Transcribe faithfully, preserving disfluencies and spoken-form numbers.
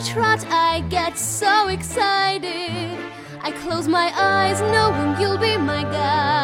trot, I get so excited. I close my eyes knowing you'll be my guide.